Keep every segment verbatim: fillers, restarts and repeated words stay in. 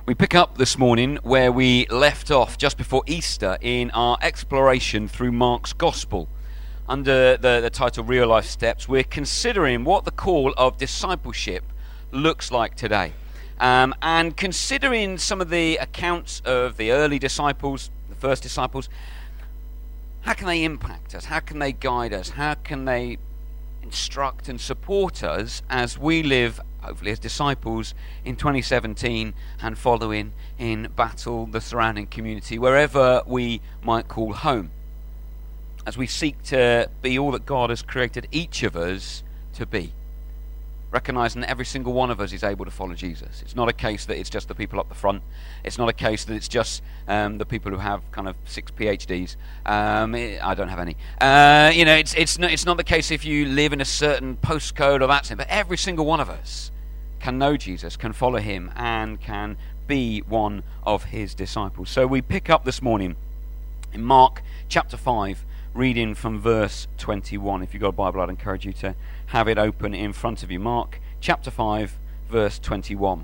We pick up this morning where we left off just before Easter in our exploration through Mark's Gospel. Under the, the title Real Life Steps, we're considering what the call of discipleship looks like today. Um, and considering some of the accounts of the early disciples, the first disciples, how can they impact us? How can they guide us? How can they instruct and support us as we live, hopefully as disciples, in twenty seventeen and following in Battle, the surrounding community, wherever we might call home, as we seek to be all that God has created each of us to be, recognizing that every single one of us is able to follow Jesus. It's not a case that it's just the people up the front. It's not a case that it's just um, the people who have kind of six P H Ds. Um, it, I don't have any. Uh, you know, it's it's not, it's not the case if you live in a certain postcode or that's it. But every single one of us can know Jesus, can follow him, and can be one of his disciples. So we pick up this morning in Mark chapter five, reading from verse twenty-one. If you've got a Bible, I'd encourage you to have it open in front of you. Mark chapter five, verse twenty-one.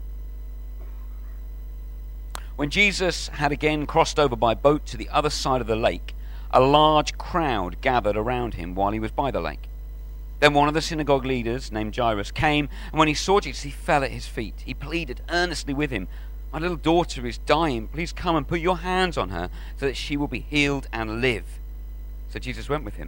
When Jesus had again crossed over by boat to the other side of the lake, a large crowd gathered around him while he was by the lake. Then one of the synagogue leaders, named Jairus, came, and when he saw Jesus, he fell at his feet. He pleaded earnestly with him, "My little daughter is dying. Please come and put your hands on her so that she will be healed and live." So Jesus went with him.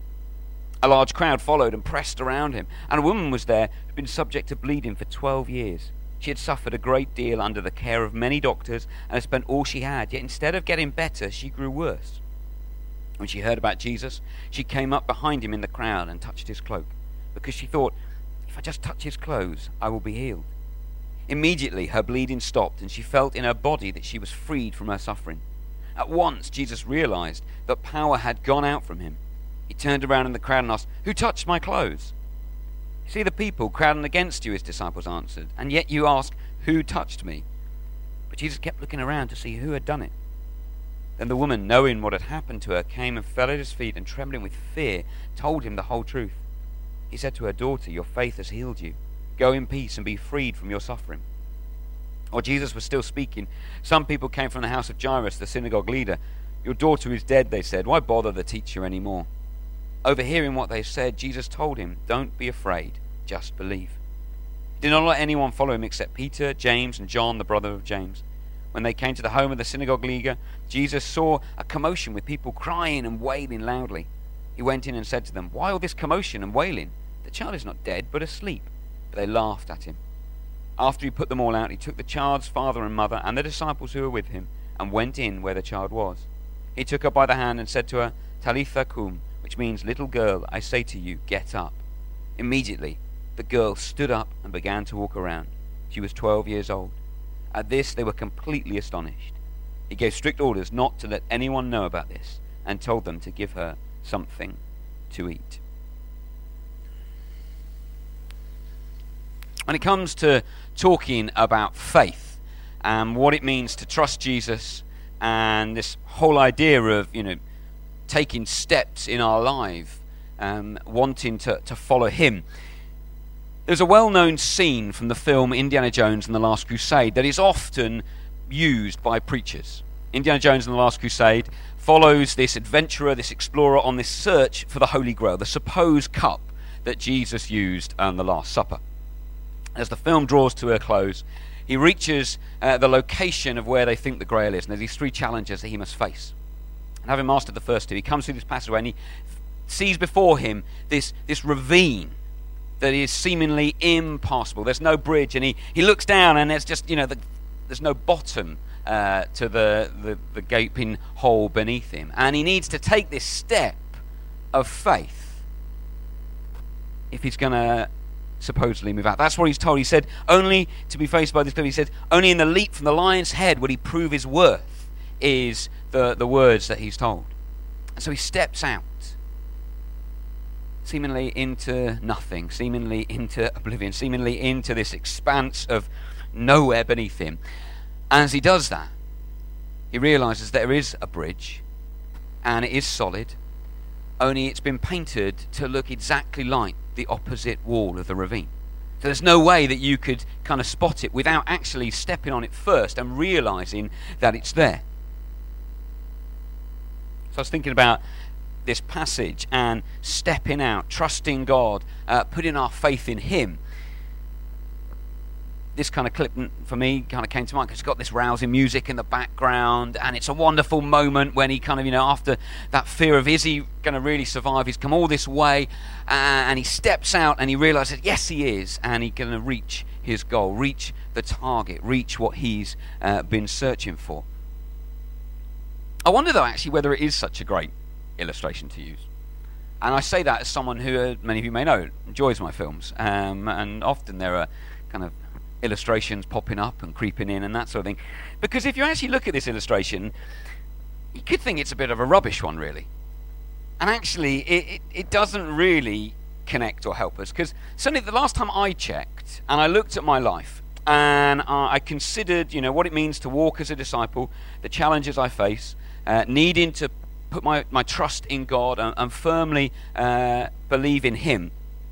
A large crowd followed and pressed around him, and a woman was there who had been subject to bleeding for twelve years. She had suffered a great deal under the care of many doctors and had spent all she had, yet instead of getting better, she grew worse. When she heard about Jesus, she came up behind him in the crowd and touched his cloak, because she thought, "If I just touch his clothes, I will be healed." Immediately her bleeding stopped, and she felt in her body that she was freed from her suffering. At once Jesus realized that power had gone out from him. He turned around in the crowd and asked, "Who touched my clothes?" "You see the people crowding against you," his disciples answered, "and yet you ask, 'Who touched me?'" But Jesus kept looking around to see who had done it. Then the woman, knowing what had happened to her, came and fell at his feet, and trembling with fear, told him the whole truth. He said to her, "Daughter, your faith has healed you. Go in peace and be freed from your suffering." While Jesus was still speaking, some people came from the house of Jairus, the synagogue leader. "Your daughter is dead," they said. "Why bother the teacher anymore?" Overhearing what they said, Jesus told him, "Don't be afraid, just believe." He did not let anyone follow him except Peter, James, and John, the brother of James. When they came to the home of the synagogue leader, Jesus saw a commotion with people crying and wailing loudly. He went in and said to them, "Why all this commotion and wailing? The child is not dead, but asleep." But they laughed at him. After he put them all out, he took the child's father and mother and the disciples who were with him and went in where the child was. He took her by the hand and said to her, "Talitha cum," which means, "Little girl, I say to you, get up." Immediately the girl stood up and began to walk around. She was twelve years old. At this they were completely astonished. He gave strict orders not to let anyone know about this and told them to give her something to eat. When it comes to talking about faith and what it means to trust Jesus and this whole idea of, you know, taking steps in our life, um, wanting to, to follow him, there's a well-known scene from the film Indiana Jones and the Last Crusade that is often used by preachers. Indiana Jones and the Last Crusade follows this adventurer, this explorer, on this search for the Holy Grail, the supposed cup that Jesus used on the Last Supper. As the film draws to a close, he reaches uh, the location of where they think the Grail is, and there's these three challenges that he must face. And having mastered the first two, he comes through this passageway and he sees before him this, this ravine that is seemingly impassable. There's no bridge, and he, he looks down, and there's just, you know, the, there's no bottom uh, to the, the, the gaping hole beneath him. And he needs to take this step of faith if he's going to supposedly move out. That's what he's told. He said, only to be faced by this cliff, he said, only in the leap from the lion's head would he prove his worth, is the, the words that he's told. And so he steps out, seemingly into nothing, seemingly into oblivion, seemingly into this expanse of nowhere beneath him. And as he does that, he realizes there is a bridge, and it is solid, only it's been painted to look exactly like the opposite wall of the ravine. So there's no way that you could kind of spot it without actually stepping on it first and realizing that it's there. So I was thinking about this passage and stepping out, trusting God, uh, putting our faith in Him. This kind of clip for me kind of came to mind because it's got this rousing music in the background, and it's a wonderful moment when he kind of, you know, after that fear of is he going to really survive, he's come all this way, uh, and he steps out and he realizes, yes, he is, and he's going to reach his goal, reach the target, reach what he's uh, been searching for. I wonder, though, actually, whether it is such a great illustration to use. And I say that as someone who, uh, many of you may know, enjoys my films, um, and often there are kind of illustrations popping up and creeping in and that sort of thing. Because if you actually look at this illustration, you could think it's a bit of a rubbish one, really. And actually, it, it, it doesn't really connect or help us. Because certainly the last time I checked, and I looked at my life, and uh, I considered, you know, what it means to walk as a disciple, the challenges I face, uh, needing to put my, my trust in God and, and firmly uh, believe in Him.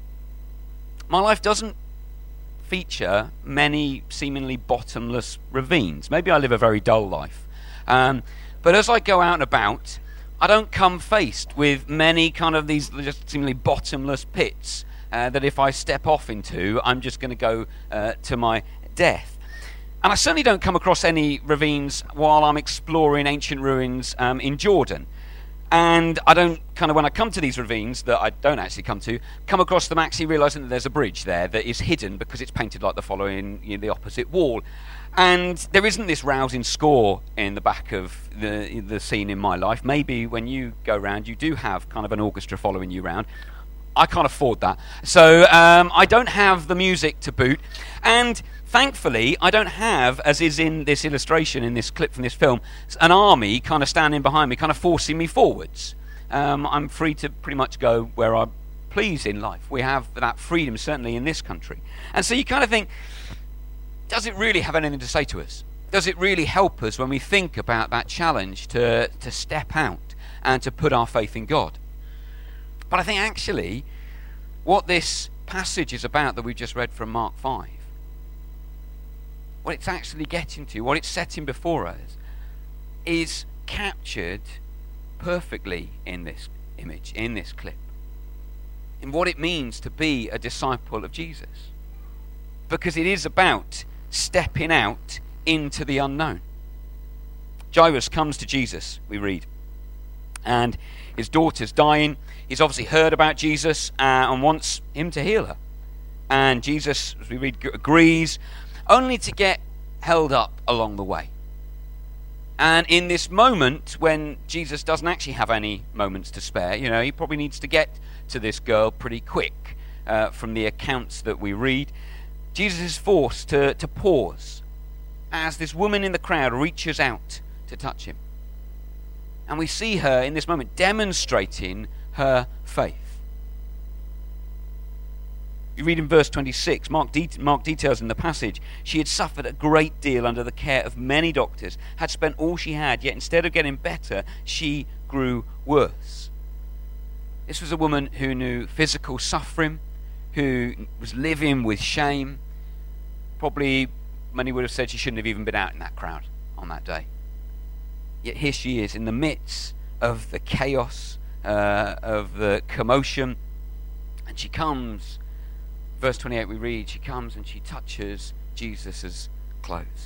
My life doesn't feature many seemingly bottomless ravines. Maybe I live a very dull life. Um, but as I go out and about, I don't come faced with many kind of these just seemingly bottomless pits uh, that if I step off into, I'm just going to go uh, to my death. And I certainly don't come across any ravines while I'm exploring ancient ruins um, in Jordan. And I don't kind of, when I come to these ravines that I don't actually come to, come across them actually realising that there's a bridge there that is hidden because it's painted like the following, you know, the opposite wall. And there isn't this rousing score in the back of the the scene in my life. Maybe when you go round, you do have kind of an orchestra following you round. I can't afford that. So um, I don't have the music to boot. And thankfully, I don't have, as is in this illustration, in this clip from this film, an army kind of standing behind me, kind of forcing me forwards. Um, I'm free to pretty much go where I please in life. We have that freedom, certainly in this country. And so you kind of think, does it really have anything to say to us? Does it really help us when we think about that challenge to, to step out and to put our faith in God? But I think actually what this passage is about that we've just read from Mark five, what it's actually getting to, what it's setting before us, is captured perfectly in this image, in this clip, in what it means to be a disciple of Jesus. Because it is about stepping out into the unknown. Jairus comes to Jesus, we read, and his daughter's dying. He's obviously heard about Jesus uh, and wants him to heal her. And Jesus, as we read, agrees, only to get held up along the way. And in this moment, when Jesus doesn't actually have any moments to spare, you know, he probably needs to get to this girl pretty quick uh, from the accounts that we read. Jesus is forced to, to pause as this woman in the crowd reaches out to touch him. And we see her in this moment demonstrating her faith. You read in verse twenty-six, Mark, de- Mark details in the passage, she had suffered a great deal under the care of many doctors, had spent all she had, yet instead of getting better, she grew worse. This was a woman who knew physical suffering, who was living with shame. Probably many would have said she shouldn't have even been out in that crowd on that day. Yet here she is in the midst of the chaos, uh, of the commotion, and she comes. Verse twenty-eight we read, she comes and she touches Jesus' clothes.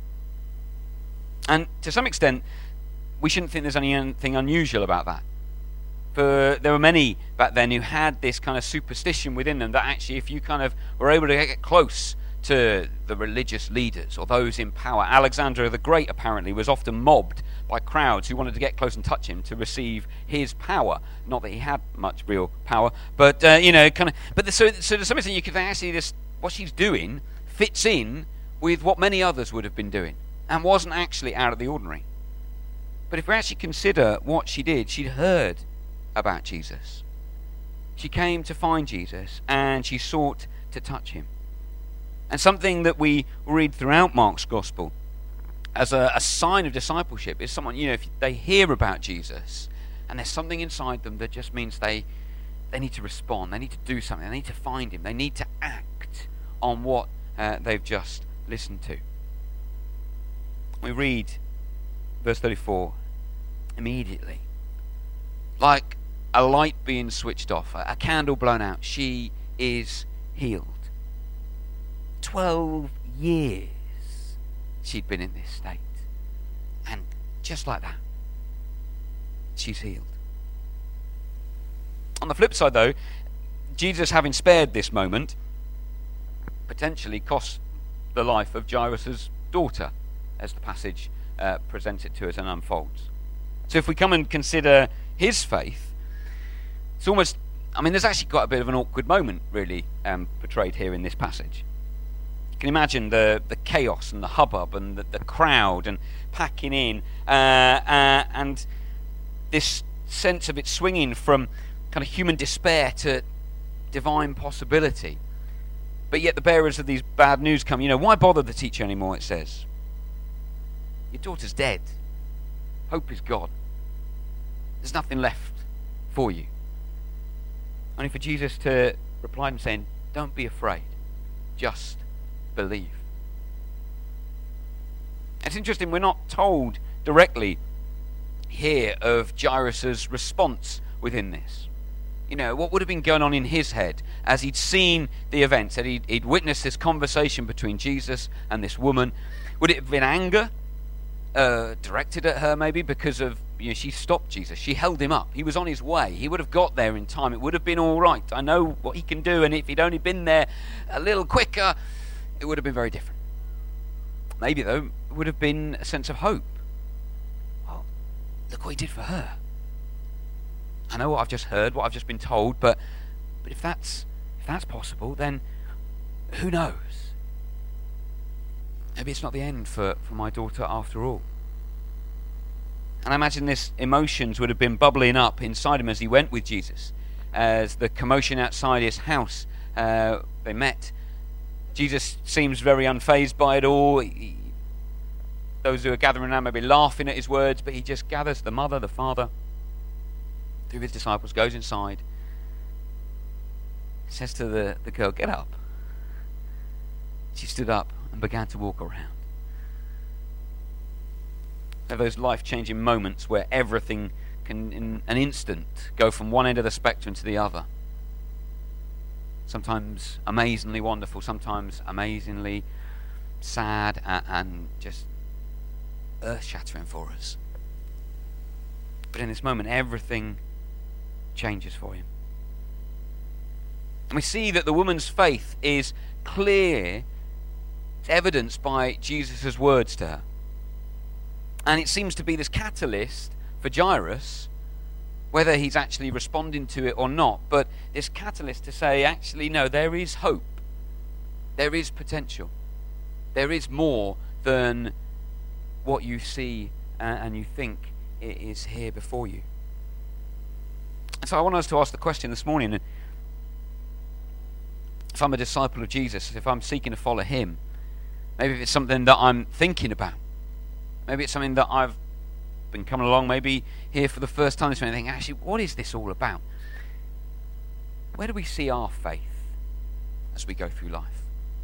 And to some extent, we shouldn't think there's anything unusual about that. For there were many back then who had this kind of superstition within them that actually if you kind of were able to get close to the religious leaders or those in power, Alexander the Great apparently was often mobbed by crowds who wanted to get close and touch him to receive his power. Not that he had much real power, but uh, you know, kind of. But the, so, so to some extent, you could actually this what she's doing fits in with what many others would have been doing, and wasn't actually out of the ordinary. But if we actually consider what she did, she'd heard about Jesus. She came to find Jesus, and she sought to touch him. And something that we read throughout Mark's Gospel as a, a sign of discipleship is someone, you know, if they hear about Jesus and there's something inside them that just means they they need to respond, they need to do something, they need to find him, they need to act on what uh, they've just listened to. We read verse thirty-four, immediately, like a light being switched off, a candle blown out, she is healed. Twelve years she'd been in this state. And just like that, she's healed. On the flip side, though, Jesus, having spared this moment, potentially cost the life of Jairus' daughter, as the passage uh, presents it to us and unfolds. So if we come and consider his faith, it's almost, I mean, there's actually quite a bit of an awkward moment, really, um, portrayed here in this passage. You can imagine the, the chaos and the hubbub and the, the crowd and packing in, uh, uh, and this sense of it swinging from kind of human despair to divine possibility. But yet the bearers of these bad news come, you know, why bother the teacher anymore, it says. Your daughter's dead. Hope is gone. There's nothing left for you. Only for Jesus to reply and saying, don't be afraid, just believe. It's interesting, we're not told directly here of Jairus' response within this. You know, what would have been going on in his head as he'd seen the events, that he'd, he'd witnessed this conversation between Jesus and this woman. Would it have been anger uh, directed at her, maybe because of, you know, she stopped Jesus, she held him up, he was on his way, he would have got there in time, it would have been all right, I know what he can do, and if he'd only been there a little quicker, it would have been very different. Maybe, though, it would have been a sense of hope. Well, look what he did for her. I know what I've just heard, what I've just been told, but but if that's if that's possible, then who knows? Maybe it's not the end for, for my daughter after all. And I imagine this emotions would have been bubbling up inside him as he went with Jesus. As the commotion outside his house, uh, they met. Jesus seems very unfazed by it all. He, those who are gathering around may be laughing at his words, but he just gathers the mother, the father, through his disciples, goes inside, says to the, the girl, get up. She stood up and began to walk around. There are those life-changing moments where everything can, in an instant, go from one end of the spectrum to the other. Sometimes amazingly wonderful, sometimes amazingly sad and, and just earth-shattering for us. But in this moment, everything changes for him. And we see that the woman's faith is clear. It's evidenced by Jesus' words to her. And it seems to be this catalyst for Jairus, whether he's actually responding to it or not, but this catalyst to say, actually, no, there is hope. There is potential. There is more than what you see and you think is here before you. And so I want us to ask the question this morning, if I'm a disciple of Jesus, if I'm seeking to follow him, maybe if it's something that I'm thinking about, maybe it's something that I've been coming along, maybe here for the first time this morning, thinking, actually, what is this all about? Where do we see our faith as we go through life?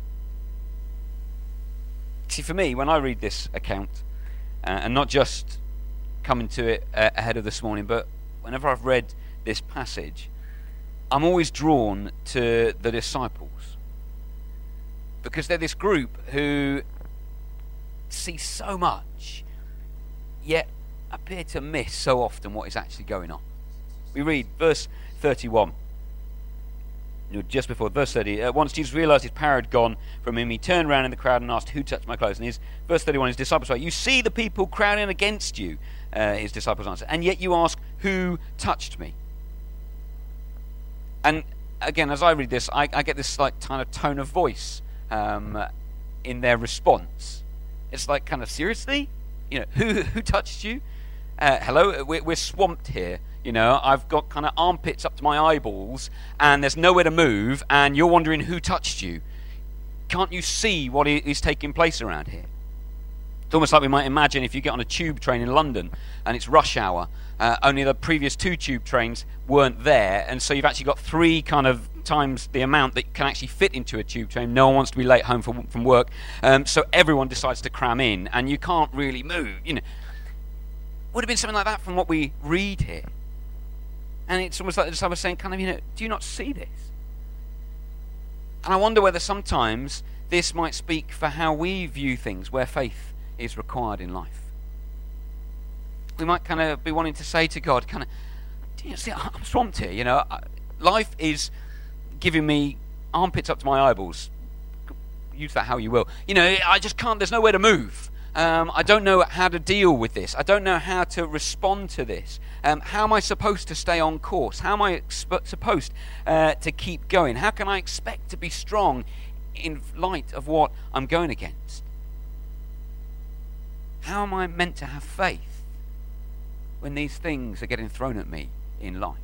See, for me, when I read this account, uh, and not just coming to it uh, ahead of this morning, but whenever I've read this passage, I'm always drawn to the disciples, because they're this group who see so much, yet appear to miss so often what is actually going on. We read verse thirty-one. Just before verse thirty, uh, once Jesus realized his power had gone from him, he turned around in the crowd and asked, who touched my clothes? And his verse thirty-one, his disciples say, you see the people crowding against you, uh, his disciples answered, and yet you ask, who touched me? And again, as I read this, I, I get this like kind of tone of voice um, in their response. It's like, kind of, seriously? You know, who who touched you? Uh, hello, we're, we're swamped here. You know, I've got kind of armpits up to my eyeballs, and there's nowhere to move, and you're wondering who touched you. Can't you see what is taking place around here? It's almost like we might imagine if you get on a tube train in London and it's rush hour, uh, only the previous two tube trains weren't there, and so you've actually got three kind of times the amount that can actually fit into a tube train. No one wants to be late home from, from work, um, so everyone decides to cram in, and you can't really move. You know, would have been something like that from what we read here. And it's almost like the disciples saying, kind of, you know, do you not see this? And I wonder whether sometimes this might speak for how we view things where faith is required in life. We might kind of be wanting to say to God, kind of, do you see, I'm swamped here, you know, life is giving me armpits up to my eyeballs. Use that how you will. You know, I just can't, there's nowhere to move. Um, I don't know how to deal with this. I don't know how to respond to this. Um, how am I supposed to stay on course? How am I exp- supposed uh, to keep going? How can I expect to be strong in light of what I'm going against? How am I meant to have faith when these things are getting thrown at me in life?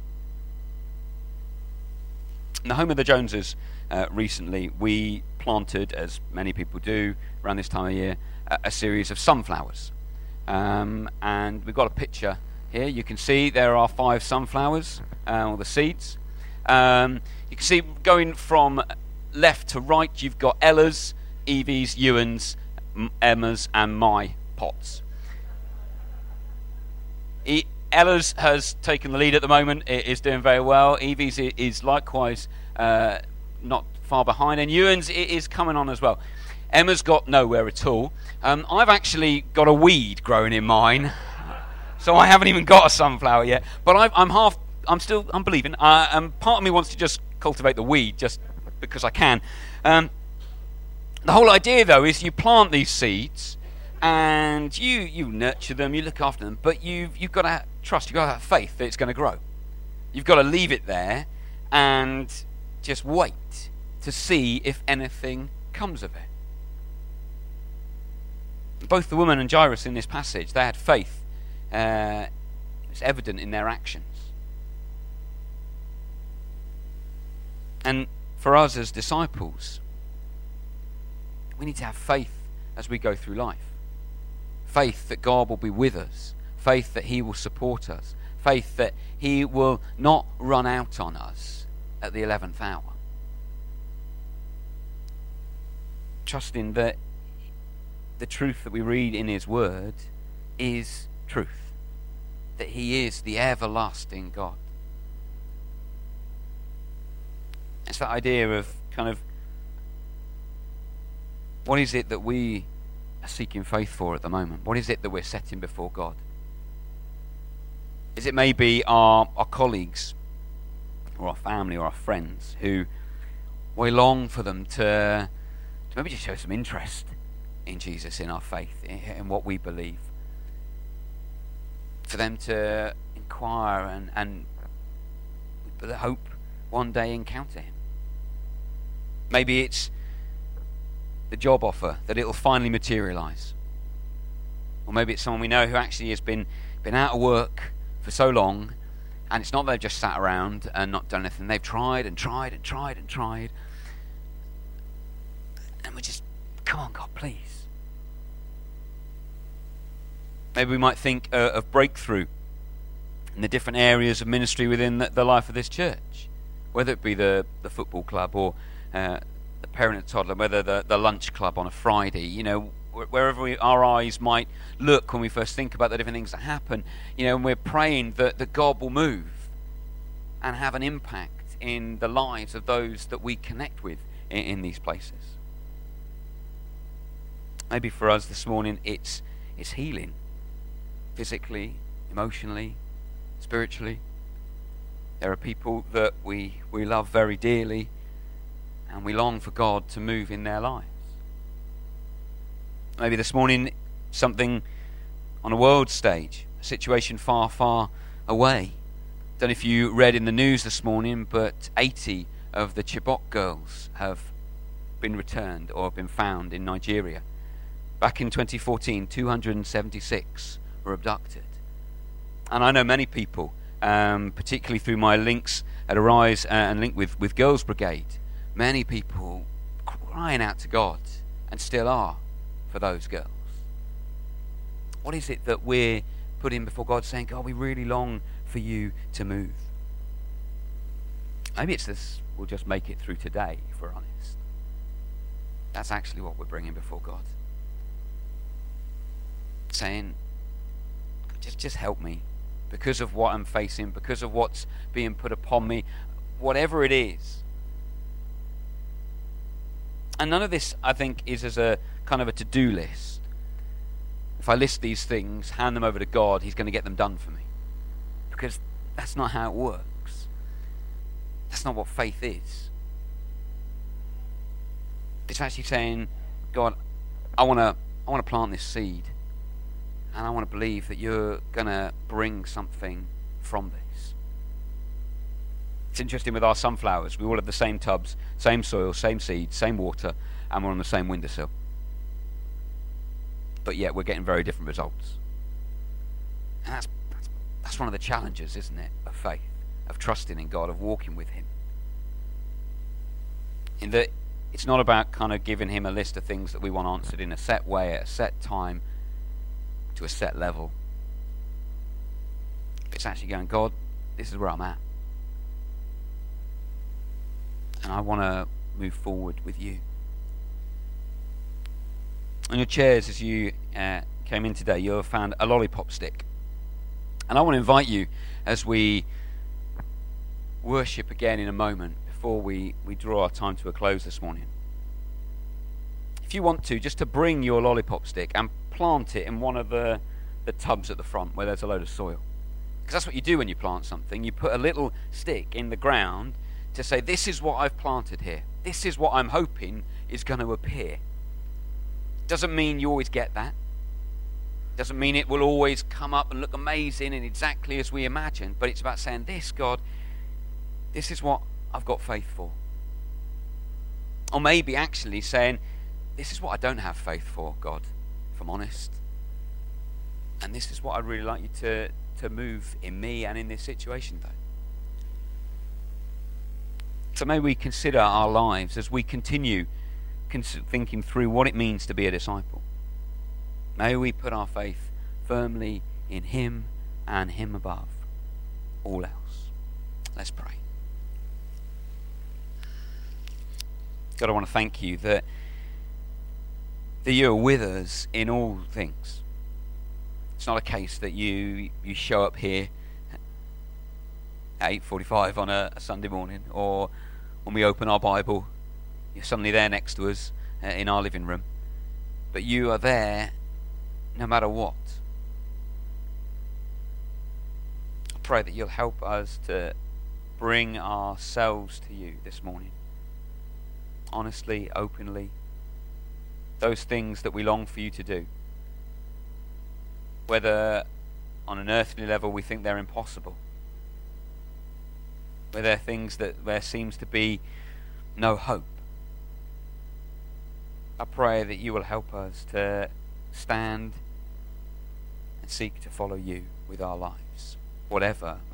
In the home of the Joneses uh, recently, we planted, as many people do around this time of year, a, a series of sunflowers. Um, and we've got a picture here. You can see there are five sunflowers, uh, or the seeds. Um, you can see going from left to right, you've got Ella's, Evie's, Ewan's, Emma's and my pots. E- Ella's has taken the lead at the moment. It is doing very well. Evie's is likewise uh, not far behind, and Ewan's is coming on as well. Emma's got nowhere at all. Um, I've actually got a weed growing in mine, so I haven't even got a sunflower yet. But I've, I'm half. I'm still. I'm believing. Uh, and part of me wants to just cultivate the weed, just because I can. Um, The whole idea, though, is you plant these seeds and you you nurture them, you look after them, but you've, you've got to trust, you've got to have faith that it's going to grow. You've got to leave it there and just wait to see if anything comes of it. Both the woman and Jairus in this passage, they had faith. Uh, it's evident in their actions. And for us as disciples, we need to have faith as we go through life. Faith that God will be with us. Faith that He will support us. Faith that He will not run out on us at the eleventh hour. Trusting that the truth that we read in His Word is truth. That He is the everlasting God. It's that idea of kind of, what is it that we are seeking faith for at the moment? What is it that we're setting before God? Is it maybe our, our colleagues or our family or our friends who we long for them to, to maybe just show some interest in Jesus, in our faith, in, in what we believe? For them to inquire and, and with hope one day encounter Him. Maybe it's the job offer, that it'll finally materialise. Or maybe it's someone we know who actually has been been out of work for so long, and it's not they've just sat around and not done anything. They've tried and tried and tried and tried, and we just, come on, God, please. Maybe we might think uh, of breakthrough in the different areas of ministry within the, the life of this church, whether it be the, the football club or uh, the parent and toddler, whether the, the lunch club on a Friday, you know, wherever we, our eyes might look when we first think about the different things that happen, you know, and we're praying that, that God will move and have an impact in the lives of those that we connect with in, in these places. Maybe for us this morning it's it's healing, physically, emotionally, spiritually. There are people that we, we love very dearly, and we long for God to move in their lives. Maybe this morning, something on a world stage, a situation far, far away. Don't know if you read in the news this morning, but eighty of the Chibok girls have been returned or have been found in Nigeria. Back in twenty fourteen, two hundred seventy-six were abducted. And I know many people, um, particularly through my links at Arise and link with, with Girls Brigade, many people crying out to God, and still are, for those girls. What is it that we're putting before God, saying, God, we really long for you to move? Maybe it's this, we'll just make it through today, if we're honest. That's actually what we're bringing before God. Saying, just, just help me. Because of what I'm facing, because of what's being put upon me, whatever it is. And none of this, I think, is as a kind of a to-do list. If I list these things, hand them over to God, he's going to get them done for me. Because that's not how it works. That's not what faith is. It's actually saying, God, I want to I want to plant this seed. And I want to believe that you're going to bring something from this. It's interesting with our sunflowers. We all have the same tubs, same soil, same seeds, same water, and we're on the same windowsill. But yet we're getting very different results. And that's, that's, that's one of the challenges, isn't it, of faith, of trusting in God, of walking with him. In that it's not about kind of giving him a list of things that we want answered in a set way, at a set time, to a set level. It's actually going, God, this is where I'm at. And I want to move forward with you. On your chairs, as you uh, came in today, you'll have found a lollipop stick. And I want to invite you, as we worship again in a moment, before we, we draw our time to a close this morning, if you want to, just to bring your lollipop stick and plant it in one of the, the tubs at the front where there's a load of soil. Because that's what you do when you plant something. You put a little stick in the ground to say, this is what I've planted here. This is what I'm hoping is going to appear. Doesn't mean you always get that. Doesn't mean it will always come up and look amazing and exactly as we imagined. But it's about saying, this, God, this is what I've got faith for. Or maybe actually saying, this is what I don't have faith for, God, if I'm honest. And this is what I'd really like you to, to move in me and in this situation, though. So may we consider our lives as we continue cons- thinking through what it means to be a disciple. May we put our faith firmly in him and him above all else. Let's pray. God, I want to thank you that, that you are with us in all things. It's not a case that you you show up here at eight forty-five on a, a Sunday morning, or when we open our Bible, you're suddenly there next to us uh, in our living room. But you are there no matter what. I pray that you'll help us to bring ourselves to you this morning. Honestly, openly. Those things that we long for you to do. Whether on an earthly level we think they're impossible. Where there are things that there seems to be no hope. I pray that you will help us to stand and seek to follow you with our lives, whatever